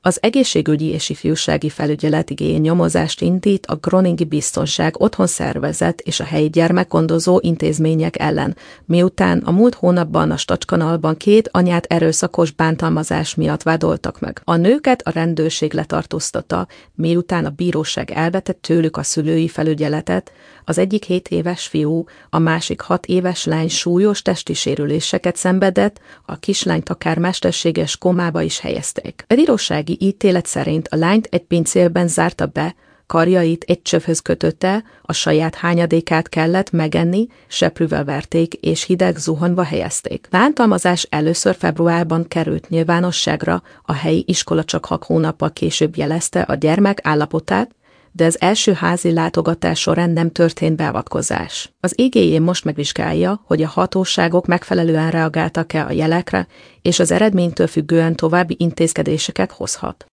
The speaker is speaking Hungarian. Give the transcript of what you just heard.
Az Egészségügyi és Ifjúsági Felügyelet igényén nyomozást indít a Groningi Biztonság Otthonszervezet és a helyi gyermekgondozó intézmények ellen, miután a múlt hónapban a Stacskanalban 2 anyát erőszakos bántalmazás miatt vádoltak meg. A nőket a rendőrség letartóztatta, miután a bíróság elvetett tőlük a szülői felügyeletet, az egyik 7 éves fiú, a másik 6 éves lány súlyos testi sérüléseket szenvedett, a kislányt akár mesterséges komába is helyezték. A bírósági ítélet szerint a lányt egy pincérben zárta be, karjait egy csövhöz kötötte, a saját hányadékát kellett megenni, seprűvel verték és hideg zuhanyba helyezték. Bántalmazás először februárban került nyilvánosságra, a helyi iskola csak 6 hónappal később jelezte a gyermek állapotát, de az első házi látogatás során nem történt beavatkozás. Az IGJ most megvizsgálja, hogy a hatóságok megfelelően reagáltak-e a jelekre, és az eredménytől függően további intézkedéseket hozhat.